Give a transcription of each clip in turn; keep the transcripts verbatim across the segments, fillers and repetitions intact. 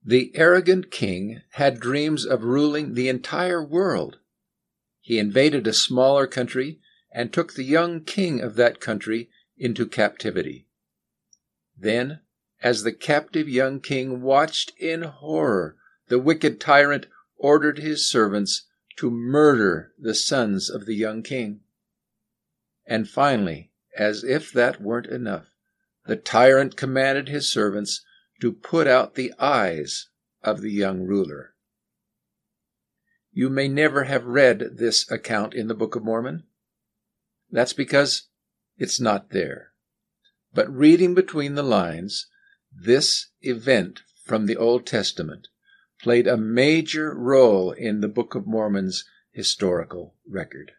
The arrogant king had dreams of ruling the entire world. He invaded a smaller country and took the young king of that country into captivity. Then, as the captive young king watched in horror, the wicked tyrant ordered his servants to murder the sons of the young king. And finally, as if that weren't enough, the tyrant commanded his servants to put out the eyes of the young ruler. You may never have read this account in the Book of Mormon. That's because it's not there. But reading between the lines, this event from the Old Testament played a major role in the Book of Mormon's historical record.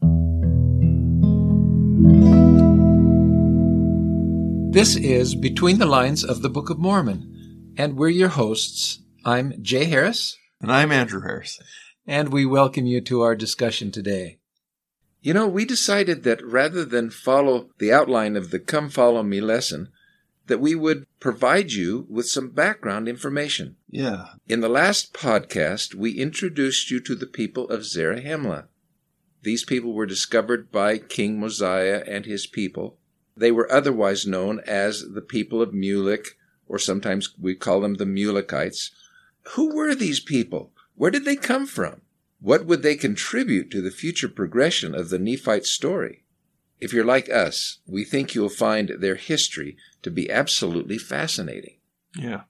This is Between the Lines of the Book of Mormon, and we're your hosts. I'm Jay Harris. And I'm Andrew Harris. And we welcome you to our discussion today. You know, we decided that rather than follow the outline of the Come Follow Me lesson, that we would provide you with some background information. Yeah. In the last podcast, we introduced you to the people of Zarahemla. These people were discovered by King Mosiah and his people. They were otherwise known as the people of Mulek, or sometimes we call them the Mulekites. Who were these people? Where did they come from? What would they contribute to the future progression of the Nephite story? If you're like us, we think you'll find their history to be absolutely fascinating. Yeah.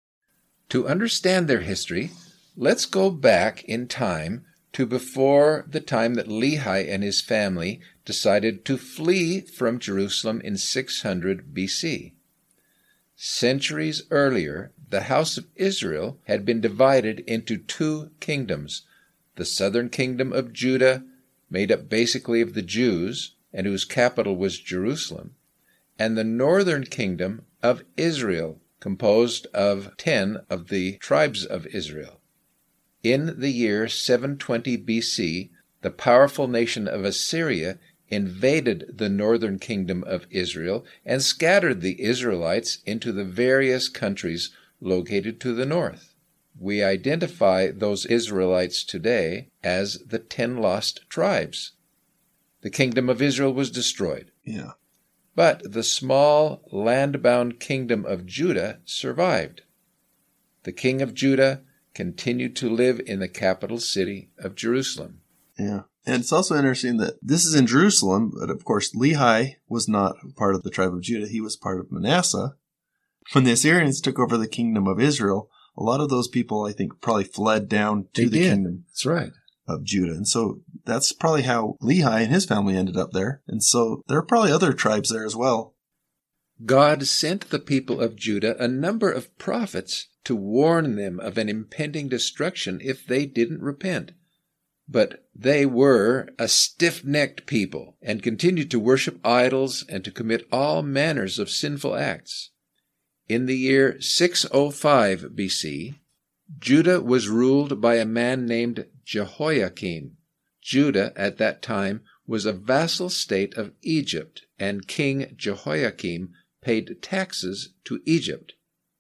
To understand their history, let's go back in time to before the time that Lehi and his family decided to flee from Jerusalem in six hundred B C. Centuries earlier, the house of Israel had been divided into two kingdoms, the southern kingdom of Judah, made up basically of the Jews, and whose capital was Jerusalem, and the northern kingdom of Israel, composed of ten of the tribes of Israel. In the year seven twenty B C, the powerful nation of Assyria invaded the northern kingdom of Israel and scattered the Israelites into the various countries located to the north. We identify those Israelites today as the ten lost tribes. The kingdom of Israel was destroyed. Yeah. But the small land-bound kingdom of Judah survived. The king of Judah continued to live in the capital city of Jerusalem. Yeah. And it's also interesting that this is in Jerusalem, but of course Lehi was not part of the tribe of Judah. He was part of Manasseh. When the Assyrians took over the kingdom of Israel, a lot of those people, I think, probably fled down to they the did. kingdom That's right. of Judah. And so that's probably how Lehi and his family ended up there. And so there are probably other tribes there as well. God sent the people of Judah a number of prophets to warn them of an impending destruction if they didn't repent. But they were a stiff-necked people and continued to worship idols and to commit all manners of sinful acts. In the year six oh five B C, Judah was ruled by a man named Jehoiakim. Judah at that time was a vassal state of Egypt, and King Jehoiakim paid taxes to Egypt.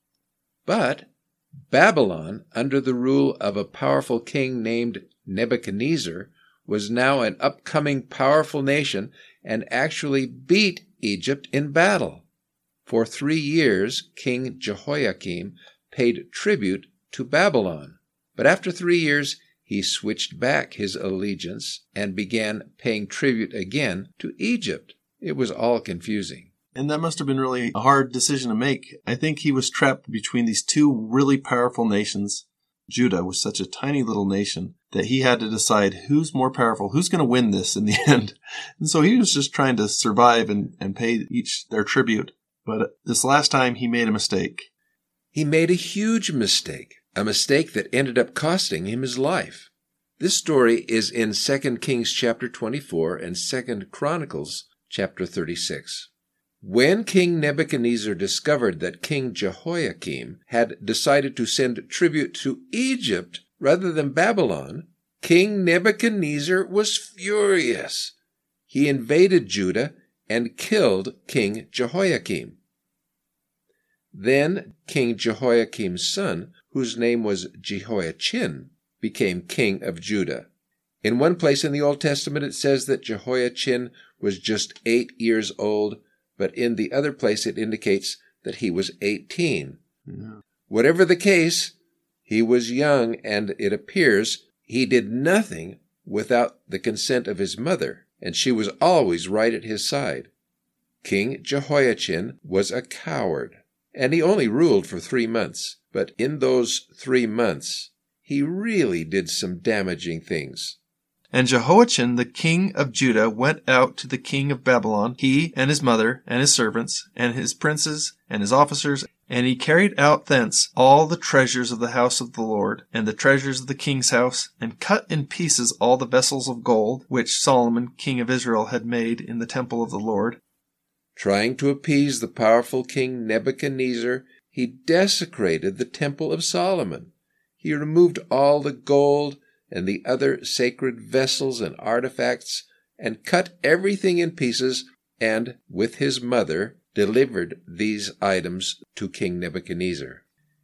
But Babylon, under the rule of a powerful king named Nebuchadnezzar, was now an upcoming powerful nation and actually beat Egypt in battle. For three years, King Jehoiakim paid tribute to Babylon. But after three years, he switched back his allegiance and began paying tribute again to Egypt. It was all confusing. And that must have been really a hard decision to make. I think he was trapped between these two really powerful nations. Judah was such a tiny little nation that he had to decide who's more powerful, who's going to win this in the end. And so he was just trying to survive and, and pay each their tribute. But this last time he made a mistake. He made a huge mistake, a mistake that ended up costing him his life. This story is in Second Kings chapter twenty-four and Second Chronicles chapter thirty-six. When King Nebuchadnezzar discovered that King Jehoiakim had decided to send tribute to Egypt rather than Babylon, King Nebuchadnezzar was furious. He invaded Judah and killed King Jehoiakim. Then King Jehoiakim's son, whose name was Jehoiachin, became king of Judah. In one place in the Old Testament it says that Jehoiachin was just eight years old, but in the other place it indicates that he was eighteen. Yeah. Whatever the case, he was young, and it appears he did nothing without the consent of his mother, and she was always right at his side. King Jehoiachin was a coward, and he only ruled for three months, but in those three months he really did some damaging things. And Jehoiachin, the king of Judah, went out to the king of Babylon, he and his mother and his servants and his princes and his officers, and he carried out thence all the treasures of the house of the Lord, and the treasures of the king's house, and cut in pieces all the vessels of gold, which Solomon, king of Israel, had made in the temple of the Lord. Trying to appease the powerful king Nebuchadnezzar, he desecrated the temple of Solomon. He removed all the gold and the other sacred vessels and artifacts, and cut everything in pieces, and, with his mother, delivered these items to King Nebuchadnezzar.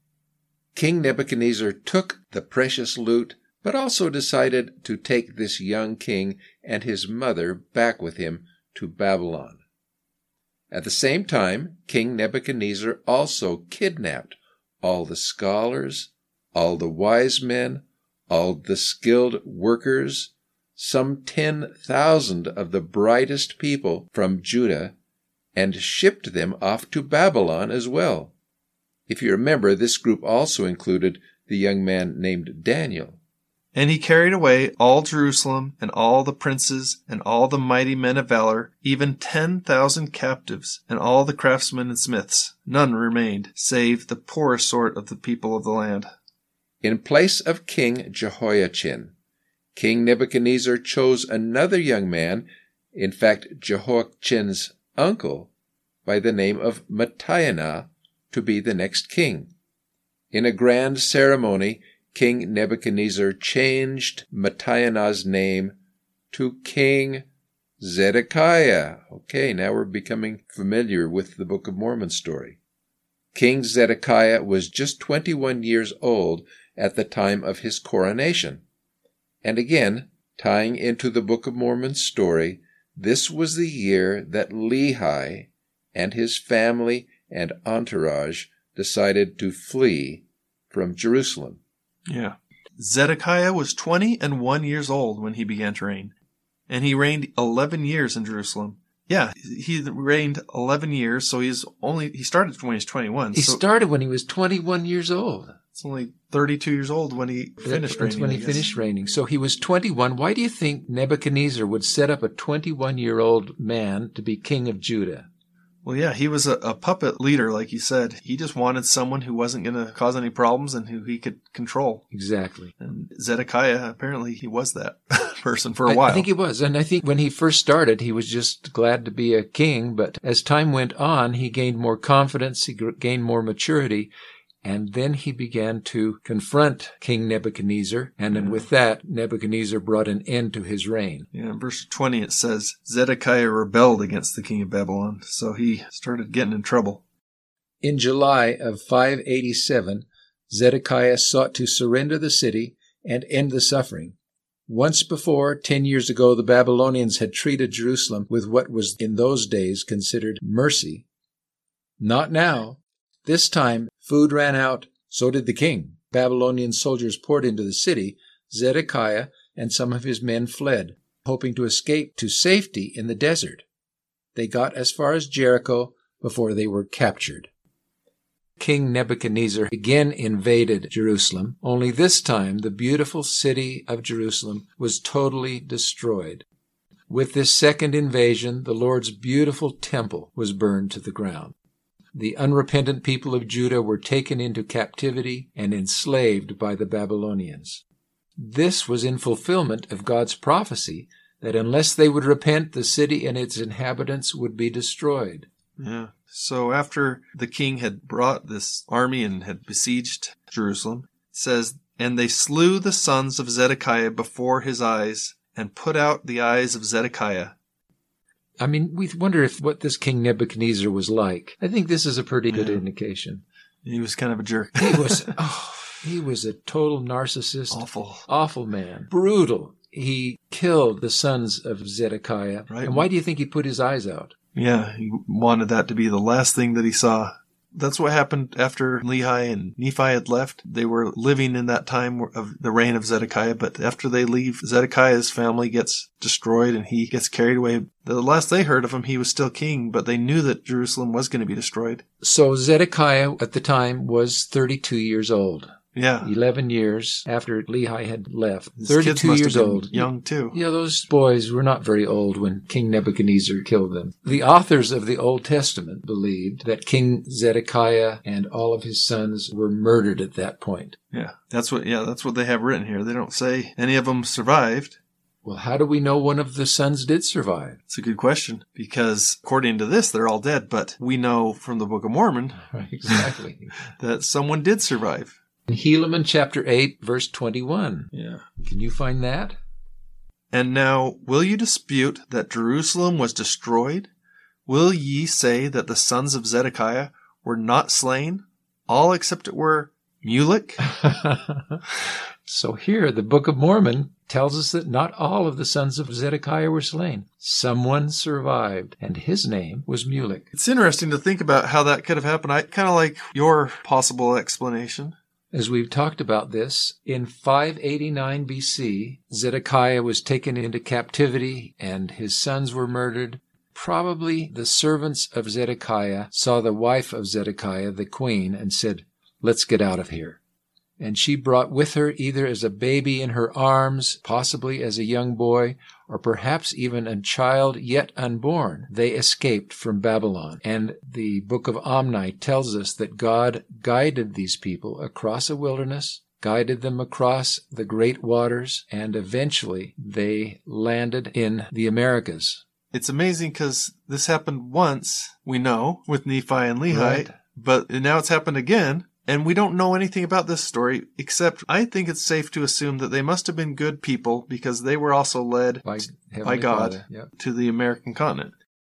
King Nebuchadnezzar took the precious loot, but also decided to take this young king and his mother back with him to Babylon. At the same time, King Nebuchadnezzar also kidnapped all the scholars, all the wise men, all the skilled workers, some ten thousand of the brightest people from Judah, and shipped them off to Babylon as well. If you remember, this group also included the young man named Daniel. And he carried away all Jerusalem, and all the princes, and all the mighty men of valor, even ten thousand captives, and all the craftsmen and smiths. None remained, save the poorest sort of the people of the land. In place of King Jehoiachin, King Nebuchadnezzar chose another young man, in fact Jehoiachin's uncle, by the name of Mattaiah, to be the next king. In a grand ceremony, King Nebuchadnezzar changed Mattaiah's name to King Zedekiah. Okay, now we're becoming familiar with the Book of Mormon story. King Zedekiah was just twenty-one years old at the time of his coronation. And again, tying into the Book of Mormon story, this was the year that Lehi and his family and entourage decided to flee from Jerusalem. Yeah. Zedekiah was twenty and one years old when he began to reign, and he reigned eleven years in Jerusalem. Yeah, he reigned eleven years, so he's only he started when he was twenty-one. He so started when he was twenty-one years old. It's only thirty-two years old when he finished That's reigning. when he I guess. finished reigning. So he was twenty-one. Why do you think Nebuchadnezzar would set up a twenty-one-year-old man to be king of Judah? Well, yeah, he was a, a puppet leader, like you said. He just wanted someone who wasn't going to cause any problems and who he could control. Exactly. And Zedekiah, apparently he was that person for a I, while. I think he was. And I think when he first started, he was just glad to be a king. But as time went on, he gained more confidence, he gained more maturity. And then he began to confront King Nebuchadnezzar. And then Yeah. with that, Nebuchadnezzar brought an end to his reign. Yeah, in verse twenty it says, Zedekiah rebelled against the king of Babylon, so he started getting in trouble. In July of five eighty-seven, Zedekiah sought to surrender the city and end the suffering. Once before, ten years ago, the Babylonians had treated Jerusalem with what was in those days considered mercy. Not now. This time, food ran out, so did the king. Babylonian soldiers poured into the city. Zedekiah and some of his men fled, hoping to escape to safety in the desert. They got as far as Jericho before they were captured. King Nebuchadnezzar again invaded Jerusalem, only this time the beautiful city of Jerusalem was totally destroyed. With this second invasion, the Lord's beautiful temple was burned to the ground. The unrepentant people of Judah were taken into captivity and enslaved by the Babylonians. This was in fulfillment of God's prophecy that unless they would repent, the city and its inhabitants would be destroyed. Yeah. So after the king had brought this army and had besieged Jerusalem, it says, And they slew the sons of Zedekiah before his eyes, and put out the eyes of Zedekiah. I mean, we wonder if what this King Nebuchadnezzar was like. I think this is a pretty good Yeah. indication. He was kind of a jerk. He was, oh, he was a total narcissist. Awful. Awful man. Brutal. He killed the sons of Zedekiah. Right. And why do you think he put his eyes out? Yeah, he wanted that to be the last thing that he saw. That's what happened after Lehi and Nephi had left. They were living in that time of the reign of Zedekiah, but after they leave, Zedekiah's family gets destroyed and he gets carried away. The last they heard of him, he was still king, but they knew that Jerusalem was going to be destroyed. So Zedekiah at the time was thirty-two years old. Yeah. eleven years after Lehi had left. His kids thirty-two must have years been old. young too. Yeah, those boys were not very old when King Nebuchadnezzar killed them. The authors of the Old Testament believed that King Zedekiah and all of his sons were murdered at that point. Yeah, that's what. Yeah, that's what they have written here. They don't say any of them survived. Well, how do we know one of the sons did survive? It's a good question, because according to this, they're all dead, but we know from the Book of Mormon Right, exactly. that someone did survive. In Helaman chapter eight, verse twenty-one. Yeah. Can you find that? And now, will you dispute that Jerusalem was destroyed? Will ye say that the sons of Zedekiah were not slain, all except it were Mulek? So here, the Book of Mormon tells us that not all of the sons of Zedekiah were slain. Someone survived, and his name was Mulek. It's interesting to think about how that could have happened. I kind of like your possible explanation. As we've talked about this, in five eighty-nine B C, Zedekiah was taken into captivity and his sons were murdered. Probably the servants of Zedekiah saw the wife of Zedekiah, the queen, and said, "Let's get out of here." And she brought with her, either as a baby in her arms, possibly as a young boy, or perhaps even a child yet unborn, they escaped from Babylon. And the book of Omni tells us that God guided these people across a wilderness, guided them across the great waters, and eventually they landed in the Americas. It's amazing because this happened once, we know, with Nephi and Lehi, Right. but now it's happened again. And we don't know anything about this story, except I think it's safe to assume that they must have been good people because they were also led By, by Heavenly God Father. Yep. to the American continent.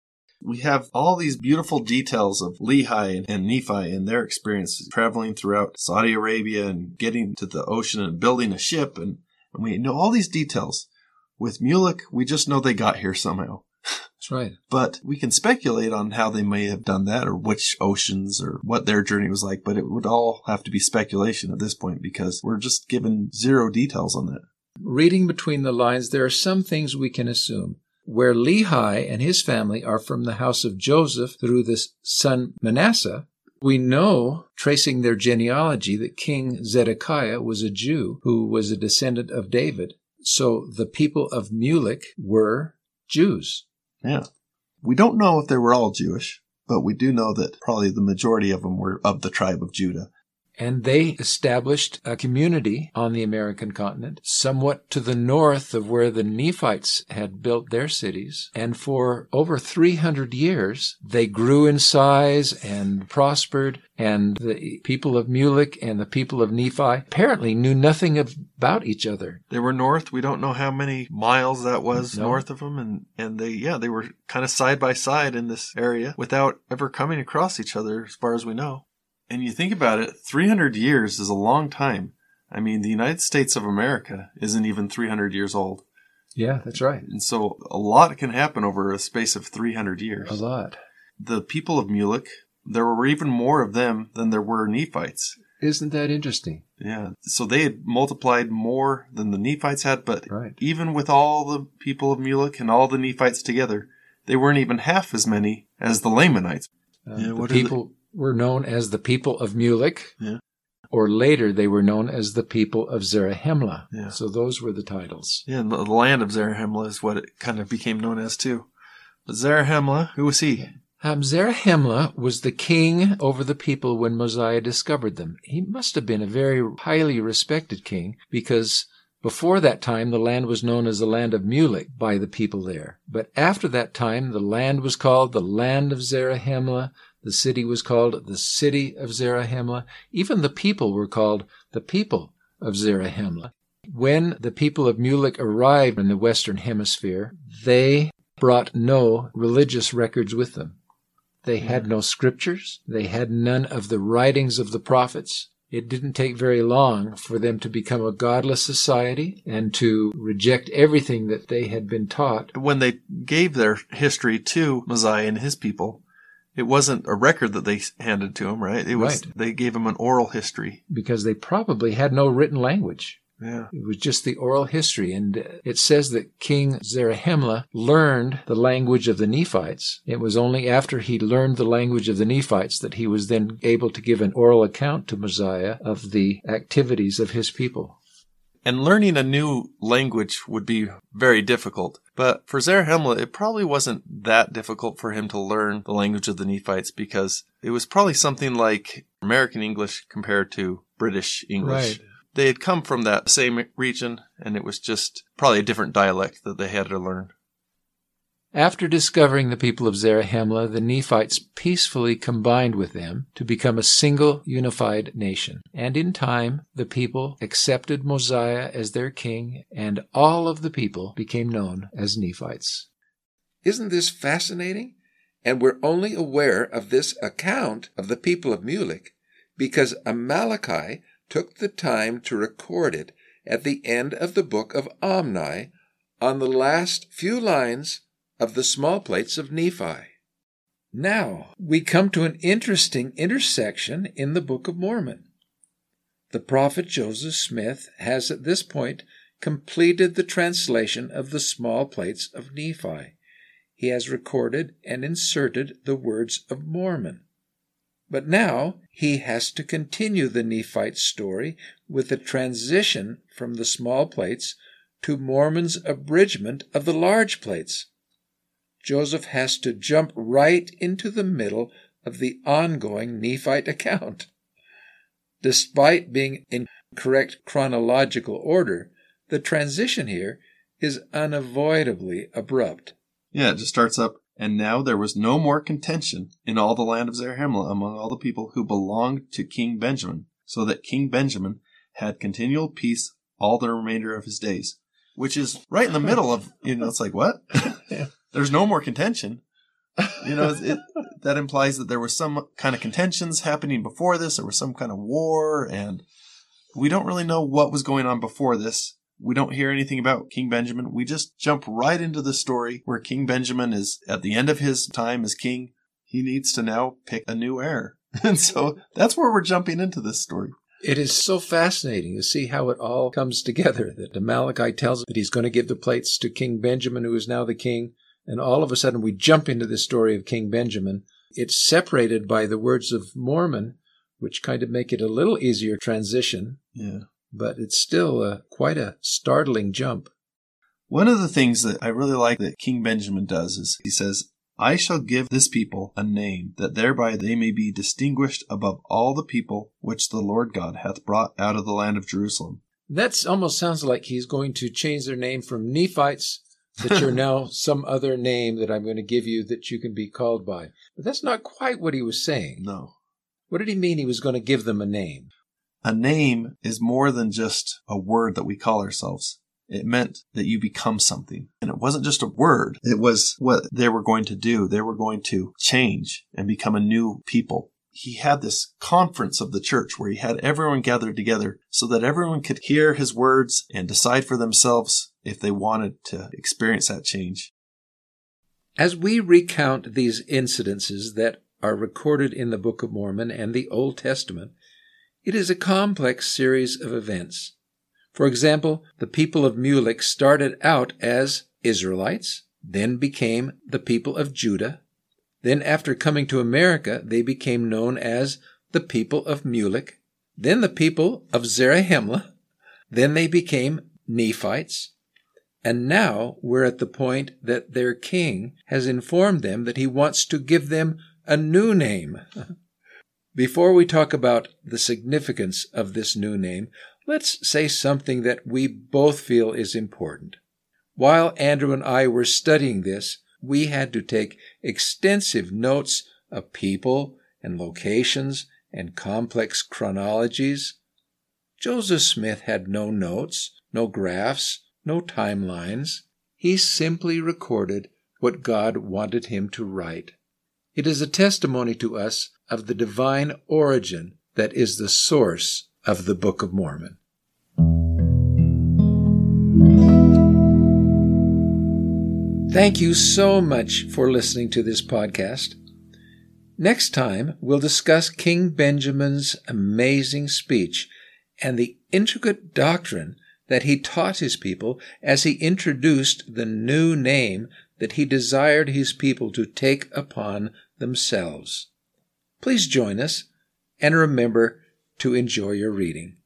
We have all these beautiful details of Lehi and Nephi and their experiences traveling throughout Saudi Arabia and getting to the ocean and building a ship. And, and we know all these details. With Mulek, we just know they got here somehow. That's right. But we can speculate on how they may have done that or which oceans or what their journey was like. But it would all have to be speculation at this point because we're just given zero details on that. Reading between the lines, there are some things we can assume. Where Lehi and his family are from the house of Joseph through this son Manasseh, we know, tracing their genealogy, that King Zedekiah was a Jew who was a descendant of David. So the people of Mulek were Jews. Yeah. We don't know if they were all Jewish, but we do know that probably the majority of them were of the tribe of Judah. And they established a community on the American continent, somewhat to the north of where the Nephites had built their cities. And for over three hundred years, they grew in size and prospered. And the people of Mulek and the people of Nephi apparently knew nothing of, about each other. They were north. We don't know how many miles that was No. north of them. And, and they, yeah, they were kind of side by side in this area without ever coming across each other as far as we know. And you think about it, three hundred years is a long time. I mean, the United States of America isn't even three hundred years old. Yeah, that's right. And so a lot can happen over a space of three hundred years. A lot. The people of Mulek, there were even more of them than there were Nephites. Isn't that interesting? Yeah. So they had multiplied more than the Nephites had, but Right. even with all the people of Mulek and all the Nephites together, they weren't even half as many as the Lamanites. Uh, Yeah, the what are the- people were known as the people of Mulek. Yeah. Or later they were known as the people of Zarahemla. Yeah. So those were the titles. Yeah, and the the land of Zarahemla is what it kind of became known as too. But Zarahemla, who was he? Um, Zarahemla was the king over the people when Mosiah discovered them. He must have been a very highly respected king because before that time the land was known as the land of Mulek by the people there. But after that time the land was called the land of Zarahemla. The city was called the city of Zarahemla. Even the people were called the people of Zarahemla. When the people of Mulek arrived in the Western Hemisphere, they brought no religious records with them. They had no scriptures. They had none of the writings of the prophets. It didn't take very long for them to become a godless society and to reject everything that they had been taught. When they gave their history to Mosiah and his people, it wasn't a record that they handed to him, right? It was Right. They gave him an oral history. Because they probably had no written language. Yeah. It was just the oral history. And it says that King Zarahemla learned the language of the Nephites. It was only after he learned the language of the Nephites that he was then able to give an oral account to Mosiah of the activities of his people. And learning a new language would be very difficult. But for Zarahemla, it probably wasn't that difficult for him to learn the language of the Nephites, because it was probably something like American English compared to British English. Right. They had come from that same region, and it was just probably a different dialect that they had to learn. After discovering the people of Zarahemla, the Nephites peacefully combined with them to become a single unified nation. And in time, the people accepted Mosiah as their king, and all of the people became known as Nephites. Isn't this fascinating? And we're only aware of this account of the people of Mulek because Amaleki took the time to record it at the end of the book of Omni on the last few lines of the small plates of Nephi. Now, we come to an interesting intersection in the Book of Mormon. The prophet Joseph Smith has at this point completed the translation of the small plates of Nephi. He has recorded and inserted the words of Mormon. But now he has to continue the Nephite story with a transition from the small plates to Mormon's abridgment of the large plates. Joseph has to jump right into the middle of the ongoing Nephite account. Despite being in correct chronological order, the transition here is unavoidably abrupt. Yeah, it just starts up. And now there was no more contention in all the land of Zarahemla among all the people who belonged to King Benjamin, so that King Benjamin had continual peace all the remainder of his days. Which is right in the middle of, you know, it's like, what? Yeah. There's no more contention. You know, it, that implies that there was some kind of contentions happening before this. There was some kind of war, and we don't really know what was going on before this. We don't hear anything about King Benjamin. We just jump right into the story where King Benjamin is at the end of his time as king. He needs to now pick a new heir. And so that's where we're jumping into this story. It is so fascinating to see how it all comes together, that Amaleki tells that he's going to give the plates to King Benjamin, who is now the king, and all of a sudden we jump into the story of King Benjamin. It's separated by the words of Mormon, which kind of make it a little easier transition. Yeah. But it's still uh, quite a startling jump. One of the things that I really like that King Benjamin does is he says, I shall give this people a name, that thereby they may be distinguished above all the people which the Lord God hath brought out of the land of Jerusalem. That almost sounds like he's going to change their name from Nephites, that you're now some other name that I'm going to give you that you can be called by. But that's not quite what he was saying. No. What did he mean he was going to give them a name? A name is more than just a word that we call ourselves. It meant that you become something. And it wasn't just a word. It was what they were going to do. They were going to change and become a new people. He had this conference of the church where he had everyone gathered together so that everyone could hear his words and decide for themselves if they wanted to experience that change. As we recount these incidences that are recorded in the Book of Mormon and the Old Testament, it is a complex series of events. For example, the people of Mulek started out as Israelites, then became the people of Judah. Then after coming to America, they became known as the people of Mulek, then the people of Zarahemla, then they became Nephites, and now we're at the point that their king has informed them that he wants to give them a new name. Before we talk about the significance of this new name, let's say something that we both feel is important. While Andrew and I were studying this, we had to take extensive notes of people and locations and complex chronologies. Joseph Smith had no notes, no graphs, no timelines. He simply recorded what God wanted him to write. It is a testimony to us of the divine origin that is the source of the Book of Mormon. Thank you so much for listening to this podcast. Next time, we'll discuss King Benjamin's amazing speech and the intricate doctrine that he taught his people as he introduced the new name that he desired his people to take upon themselves. Please join us, and remember to enjoy your reading.